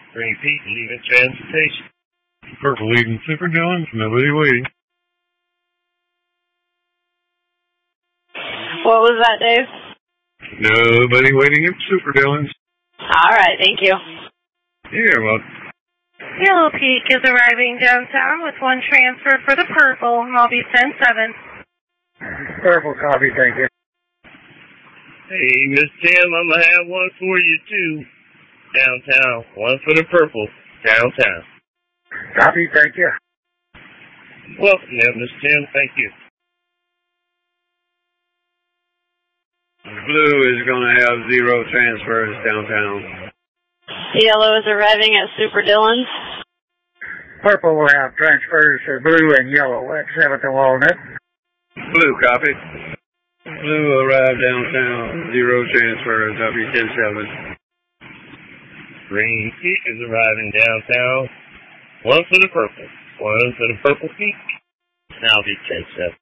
Green Peak leaving transportation. Purple leading Super Dillons, nobody waiting. What was that, Dave? Nobody waiting at Super Dillons. All right, thank you. You're welcome. Yellow Peak is arriving downtown with one transfer for the purple. I'll be 10-7. Purple copy, thank you. Hey, Miss Tim, I'm going to have one for you, too. Downtown. One for the purple. Downtown. Copy, thank you. Welcome there, Miss Tim. Thank you. Blue is going to have 0 transfers downtown. Yellow is arriving at Super Dillons. Purple will have transfers to blue and yellow at 7th and Walnut. Blue copy. Blue arrived downtown, 0 transfers, W10-7. Green Peak is arriving downtown. One for the purple. One for the Purple Peak. Now be 10-7.